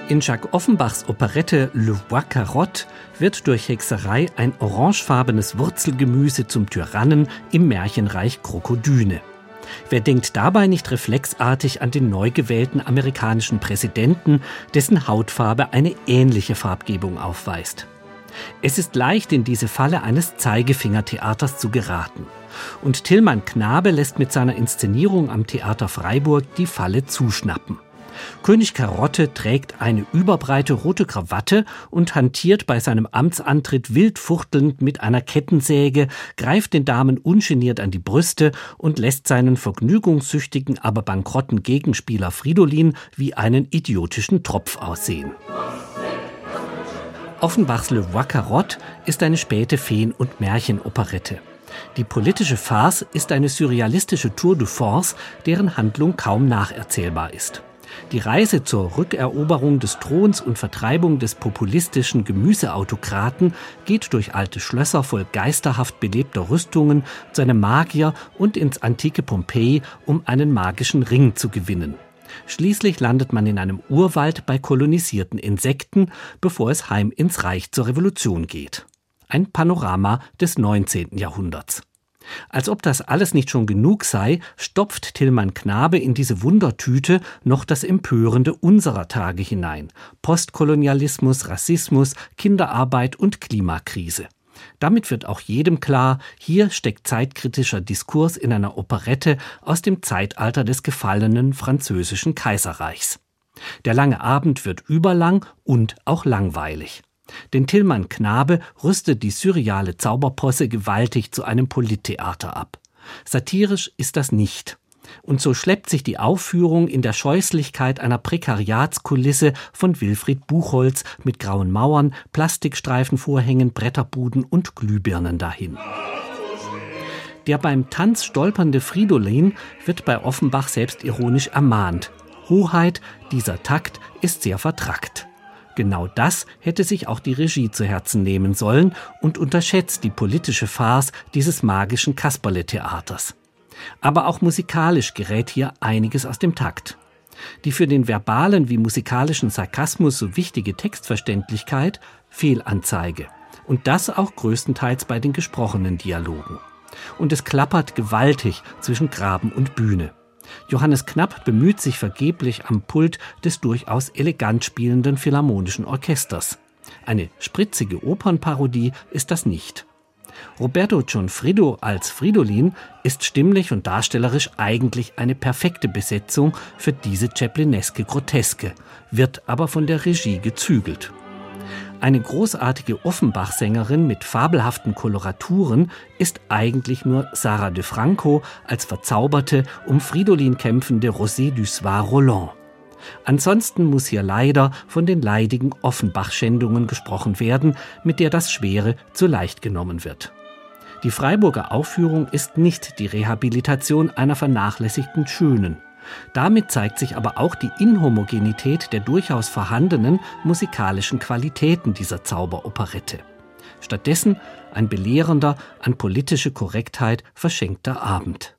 In Jacques Offenbachs Operette Le Bois Carotte wird durch Hexerei ein orangefarbenes Wurzelgemüse zum Tyrannen im Märchenreich Krokodyne. Wer denkt dabei nicht reflexartig an den neu gewählten amerikanischen Präsidenten, dessen Hautfarbe eine ähnliche Farbgebung aufweist? Es ist leicht, in diese Falle eines Zeigefingertheaters zu geraten. Und Tilman Knabe lässt mit seiner Inszenierung am Theater Freiburg die Falle zuschnappen. König Karotte trägt eine überbreite rote Krawatte und hantiert bei seinem Amtsantritt wild fuchtelnd mit einer Kettensäge, greift den Damen ungeniert an die Brüste und lässt seinen vergnügungssüchtigen, aber bankrotten Gegenspieler Fridolin wie einen idiotischen Tropf aussehen. Offenbachs Le Bois Carotte ist eine späte Feen- und Märchenoperette. Die politische Farce ist eine surrealistische Tour de force, deren Handlung kaum nacherzählbar ist. Die Reise zur Rückeroberung des Throns und Vertreibung des populistischen Gemüseautokraten geht durch alte Schlösser voll geisterhaft belebter Rüstungen zu einem Magier und ins antike Pompeji, um einen magischen Ring zu gewinnen. Schließlich landet man in einem Urwald bei kolonisierten Insekten, bevor es heim ins Reich zur Revolution geht. Ein Panorama des 19. Jahrhunderts. Als ob das alles nicht schon genug sei, stopft Tilman Knabe in diese Wundertüte noch das Empörende unserer Tage hinein. Postkolonialismus, Rassismus, Kinderarbeit und Klimakrise. Damit wird auch jedem klar, hier steckt zeitkritischer Diskurs in einer Operette aus dem Zeitalter des gefallenen französischen Kaiserreichs. Der lange Abend wird überlang und auch langweilig. Denn Tilman Knabe rüstet die surreale Zauberposse gewaltig zu einem Polittheater ab. Satirisch ist das nicht. Und so schleppt sich die Aufführung in der Scheußlichkeit einer Prekariatskulisse von Wilfried Buchholz mit grauen Mauern, Plastikstreifenvorhängen, Bretterbuden und Glühbirnen dahin. Der beim Tanz stolpernde Fridolin wird bei Offenbach selbstironisch ermahnt. Hoheit, dieser Takt ist sehr vertrackt. Genau das hätte sich auch die Regie zu Herzen nehmen sollen und unterschätzt die politische Farce dieses magischen Kasperle-Theaters. Aber auch musikalisch gerät hier einiges aus dem Takt. Die für den verbalen wie musikalischen Sarkasmus so wichtige Textverständlichkeit, Fehlanzeige. Und das auch größtenteils bei den gesprochenen Dialogen. Und es klappert gewaltig zwischen Graben und Bühne. Johannes Knapp bemüht sich vergeblich am Pult des durchaus elegant spielenden Philharmonischen Orchesters. Eine spritzige Opernparodie ist das nicht. Roberto Gianfrido als Fridolin ist stimmlich und darstellerisch eigentlich eine perfekte Besetzung für diese chaplineske Groteske, wird aber von der Regie gezügelt. Eine großartige Offenbach-Sängerin mit fabelhaften Koloraturen ist eigentlich nur Sarah de Franco als verzauberte, um Fridolin kämpfende Rosé du Soir Roland. Ansonsten muss hier leider von den leidigen Offenbach-Schändungen gesprochen werden, mit der das Schwere zu leicht genommen wird. Die Freiburger Aufführung ist nicht die Rehabilitation einer vernachlässigten Schönen. Damit zeigt sich aber auch die Inhomogenität der durchaus vorhandenen musikalischen Qualitäten dieser Zauberoperette. Stattdessen ein belehrender, an politische Korrektheit verschenkter Abend.